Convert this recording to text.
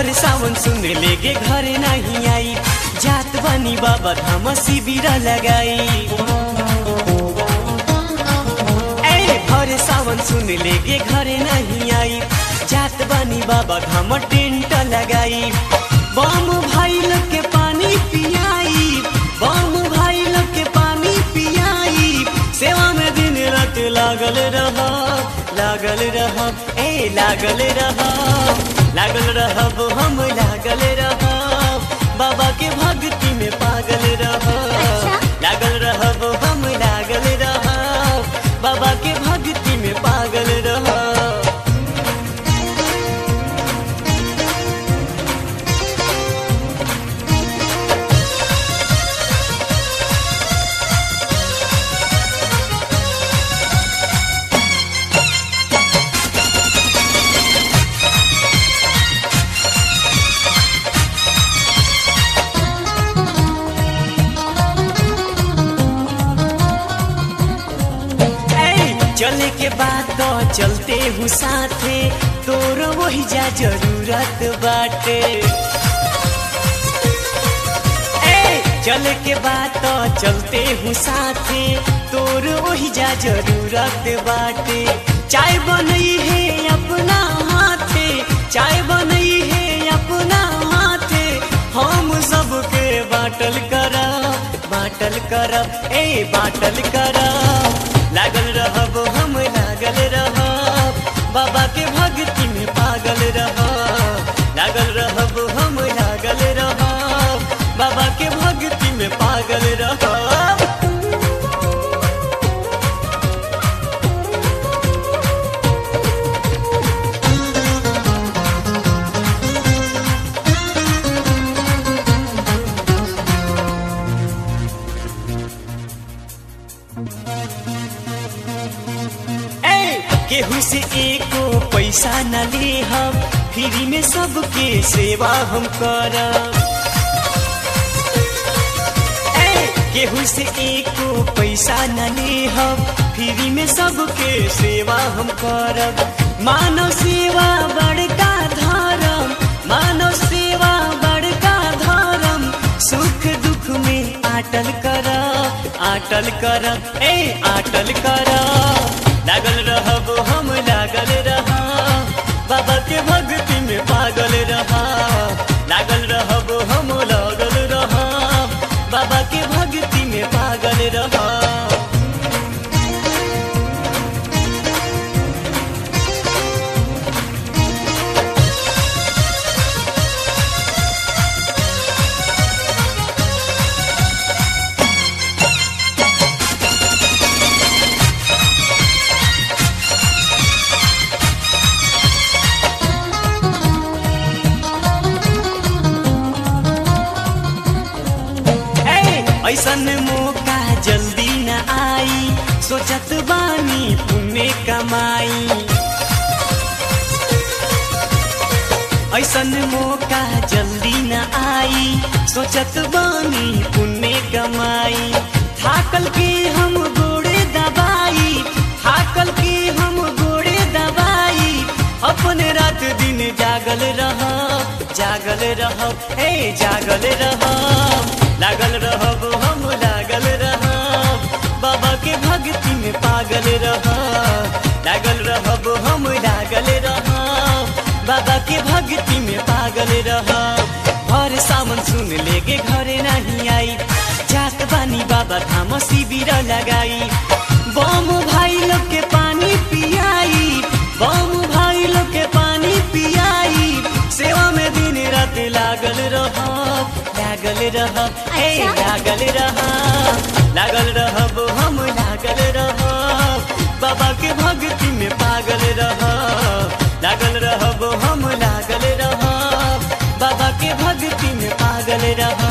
भर सावन सुन लेके घर नहीं आई, जात बनी बाबा धाम शिविर लगाई। भर सावन सुन लेके घर नहीं आई, जात बनी बाबा धाम टेंट लगाई। बम भाई लोग के पानी पियाई, बम भाई लोग के पानी पियाई, सेवा में दिन रात लागल रह, लागल रह, ए लागल रह, लागल रहब हम लागल रह, बाबा के भक्ति में पागल रह। लागल रहब हम लागल रह, बाबा के भक्ति में पागल रह। चले के बाद तो चलते हूँ साथे, तोर वही जा जरूरत बाटे। चले के बाद तो चलते हूँ साथे, तोर वही जा जरूरत बाटे। चाय बनई है अपना हाथे, चाय बनई है अपना हाथे, हम सबके बाटल करब, बाटल करब, ए बाटल करब। लागल रहब हम लागल रहब, बाबा के भक्ति में पागल रहब। लागल रहब हम लागल रहब, बाबा के भक्ति में पागल रहब। केहू से एको पैसा न ले हम, फ्री में सबके सेवा हम करब। केहू से एको पैसा न ले हम, फ्री में सबके सेवा हम करब। मानव सेवा बड़का धर्म, मानव सेवा बड़का धर्म, सुख दुख में आटल करब, आटल करब, ए आटल करब। लागल रहब हम लागल रहब, बाबा के भक्ति में पागल रहब। लागल रहब हम लागल रहब, बाबा के भक्ति में पागल रहब। ऐसन मौका जल्दी न आई, सोचत बानी पुण्य कमाई। ऐसन मौका जल्दी न आई, सोचत बानी पुण्य कमाई। थाकल के हम गोड़े दबाई, थाकल के हम गोड़े दबाई, अपने रात दिन जागल रहब, जागल रहब, ए जागल रहब। लागल रहब हम लागल रहब, बाबा के भक्ति में पागल रहब। लागल रहब हम लागल रहब, बाबा के भक्ति में पागल रहब। भर सावन सुन लेके घरे नहीं आई, जात बानी बाबा धाम शिविर लगाई। बम भाई लोग के पानी पियाई, बम भाई लोग के पानी पियाई, सेवा में दिन रात लागल रहब, लागल रहब, ए लागल रहब। लागल रहब हम लागल रहब, बाबा के भक्ति में पागल रहब। लागल रहब हम लागल रहब, बाबा के भक्ति में पागल रहब।